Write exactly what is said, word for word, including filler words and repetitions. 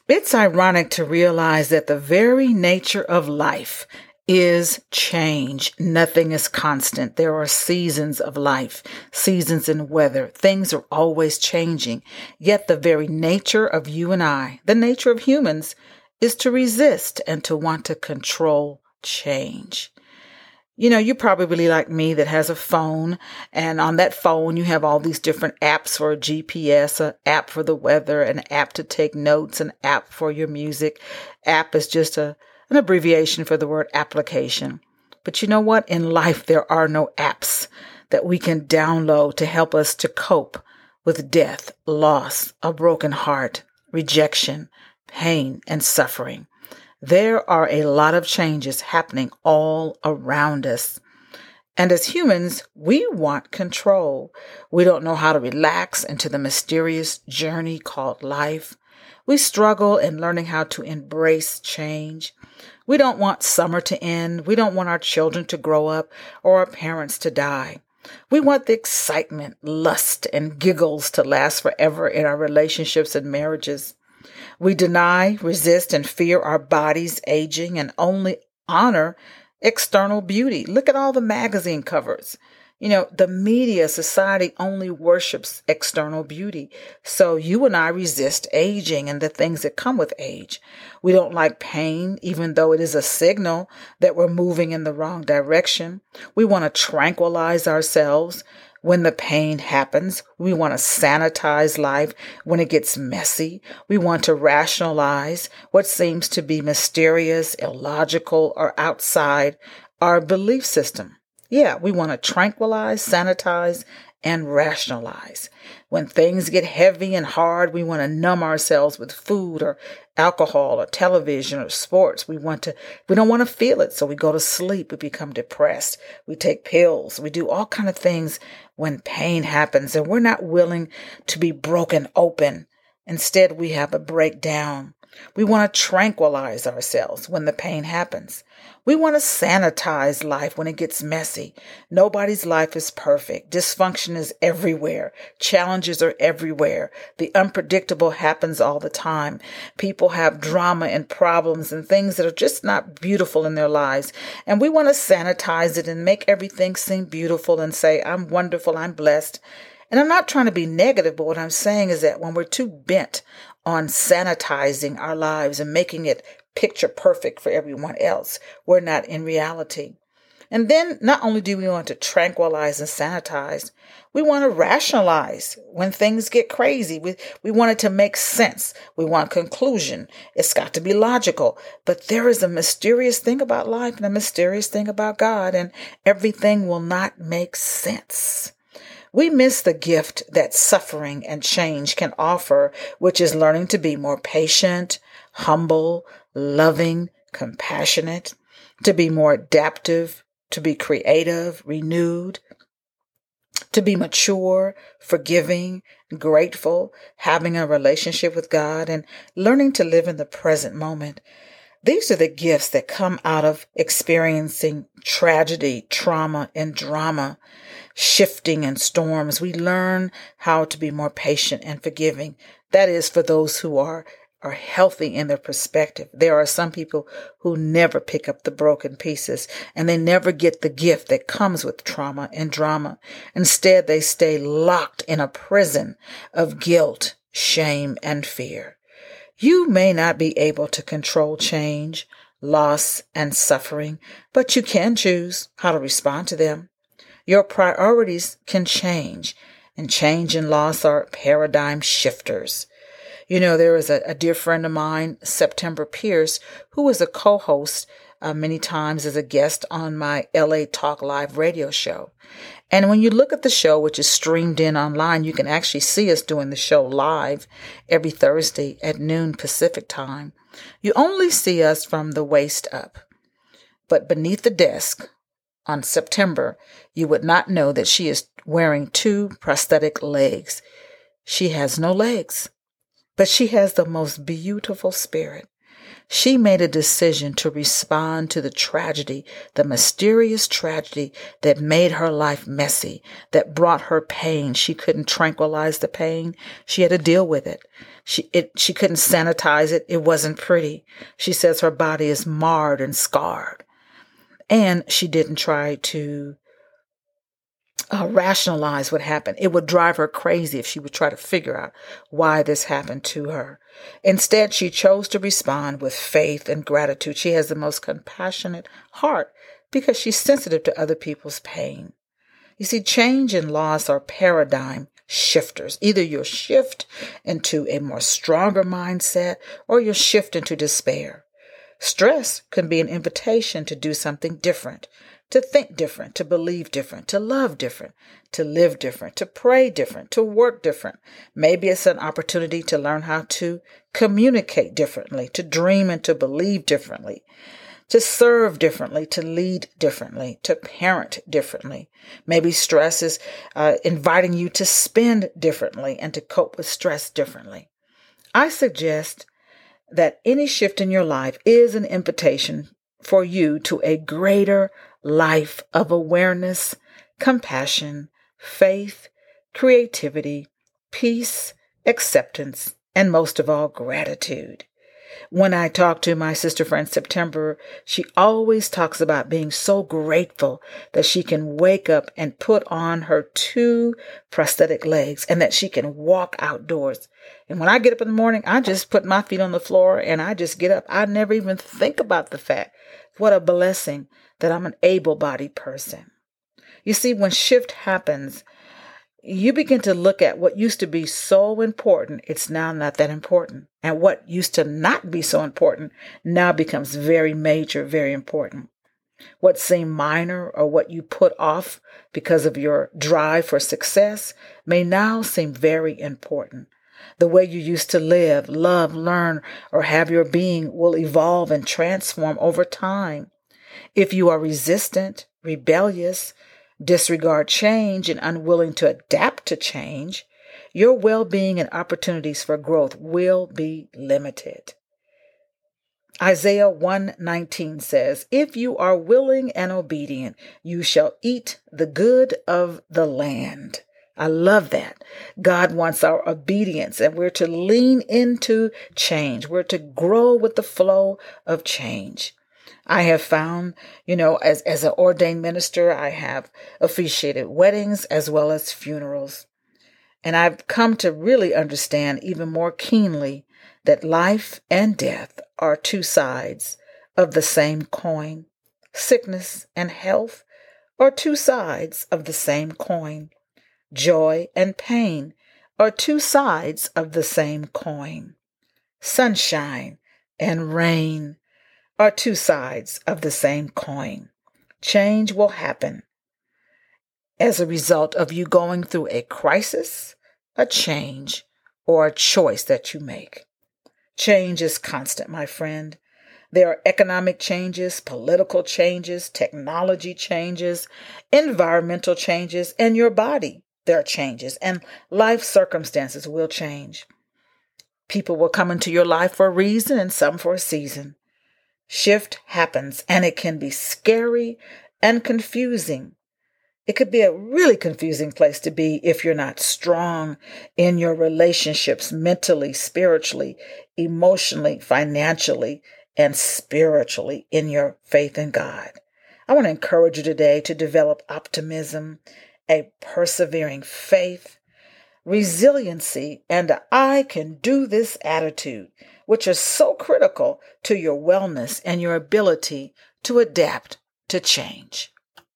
It's ironic to realize that the very nature of life is change. Nothing is constant. There are seasons of life, seasons in weather. Things are always changing. Yet the very nature of you and I, the nature of humans, is to resist and to want to control change. You know, you're probably like me that has a phone, and on that phone, you have all these different apps for G P S, an app for the weather, an app to take notes, an app for your music. App is just a, an abbreviation for the word application. But you know what? In life, there are no apps that we can download to help us to cope with death, loss, a broken heart, rejection, pain, and suffering. There are a lot of changes happening all around us. And as humans, we want control. We don't know how to relax into the mysterious journey called life. We struggle in learning how to embrace change. We don't want summer to end. We don't want our children to grow up or our parents to die. We want the excitement, lust, and giggles to last forever in our relationships and marriages. We deny, resist, and fear our bodies aging and only honor external beauty. Look at all the magazine covers. You know, the media, society only worships external beauty. So you and I resist aging and the things that come with age. We don't like pain, even though it is a signal that we're moving in the wrong direction. We want to tranquilize ourselves when the pain happens. We want to sanitize life when it gets messy. We want to rationalize what seems to be mysterious, illogical, or outside our belief system. Yeah, we want to tranquilize, sanitize, and rationalize. When things get heavy and hard, we want to numb ourselves with food or alcohol or television or sports. We want to, we don't want to feel it. So we go to sleep. We become depressed. We take pills. We do all kind of things when pain happens, and we're not willing to be broken open. Instead, we have a breakdown. We want to tranquilize ourselves when the pain happens. We want to sanitize life when it gets messy. Nobody's life is perfect. Dysfunction is everywhere. Challenges are everywhere. The unpredictable happens all the time. People have drama and problems and things that are just not beautiful in their lives. And we want to sanitize it and make everything seem beautiful and say, I'm wonderful, I'm blessed. And I'm not trying to be negative, but what I'm saying is that when we're too bent on sanitizing our lives and making it picture perfect for everyone else, we're not in reality. And then not only do we want to tranquilize and sanitize, we want to rationalize when things get crazy. We, we want it to make sense. We want conclusion. It's got to be logical. But there is a mysterious thing about life and a mysterious thing about God, and everything will not make sense. We miss the gift that suffering and change can offer, which is learning to be more patient, humble, loving, compassionate, to be more adaptive, to be creative, renewed, to be mature, forgiving, grateful, having a relationship with God, and learning to live in the present moment. These are the gifts that come out of experiencing tragedy, trauma, and drama, shifting and storms. We learn how to be more patient and forgiving. That is for those who are are healthy in their perspective. There are some people who never pick up the broken pieces, and they never get the gift that comes with trauma and drama. Instead, they stay locked in a prison of guilt, shame, and fear. You may not be able to control change, loss, and suffering, but you can choose how to respond to them. Your priorities can change, and change and loss are paradigm shifters. You know, there is a, a dear friend of mine, September Pierce, who was a co-host uh, many times as a guest on my L A Talk Live radio show. And when you look at the show, which is streamed in online, you can actually see us doing the show live every Thursday at noon Pacific time. You only see us from the waist up. But beneath the desk on September, you would not know that she is wearing two prosthetic legs. She has no legs. But she has the most beautiful spirit. She made a decision to respond to the tragedy, the mysterious tragedy that made her life messy, that brought her pain. She couldn't tranquilize the pain. She had to deal with it. She it she couldn't sanitize it. It wasn't pretty. She says her body is marred and scarred. And she didn't try to uh, rationalize what happened. It would drive her crazy if she would try to figure out why this happened to her. Instead, she chose to respond with faith and gratitude. She has the most compassionate heart because she's sensitive to other people's pain. You see, change and loss are paradigm shifters. Either you'll shift into a more stronger mindset or you'll shift into despair. Stress can be an invitation to do something different, to think different, to believe different, to love different, to live different, to pray different, to work different. Maybe it's an opportunity to learn how to communicate differently, to dream and to believe differently, to serve differently, to lead differently, to parent differently. Maybe stress is uh, inviting you to spend differently and to cope with stress differently. I suggest that any shift in your life is an invitation for you to a greater life of awareness, compassion, faith, creativity, peace, acceptance, and most of all, gratitude. When I talk to my sister friend September, she always talks about being so grateful that she can wake up and put on her two prosthetic legs and that she can walk outdoors. And when I get up in the morning, I just put my feet on the floor and I just get up. I never even think about the fact, what a blessing that I'm an able-bodied person. You see, when shift happens, you begin to look at what used to be so important, it's now not that important. And what used to not be so important now becomes very major, very important. What seemed minor or what you put off because of your drive for success may now seem very important. The way you used to live, love, learn, or have your being will evolve and transform over time. If you are resistant, rebellious, disregard change, and unwilling to adapt to change, your well-being and opportunities for growth will be limited. Isaiah one nineteen says, "If you are willing and obedient, you shall eat the good of the land." I love that. God wants our obedience, and we're to lean into change. We're to grow with the flow of change. I have found, you know, as, as an ordained minister, I have officiated weddings as well as funerals. And I've come to really understand even more keenly that life and death are two sides of the same coin. Sickness and health are two sides of the same coin. Joy and pain are two sides of the same coin. Sunshine and rain are two sides of the same coin. Change will happen as a result of you going through a crisis, a change, or a choice that you make. Change is constant, my friend. There are economic changes, political changes, technology changes, environmental changes, and your body. There are changes, and life circumstances will change. People will come into your life for a reason and some for a season. Shift happens, and it can be scary and confusing. It could be a really confusing place to be if you're not strong in your relationships, mentally, spiritually, emotionally, financially, and spiritually in your faith in God. I want to encourage you today to develop optimism, a persevering faith, resiliency, and a I can do this attitude, which are so critical to your wellness and your ability to adapt to change.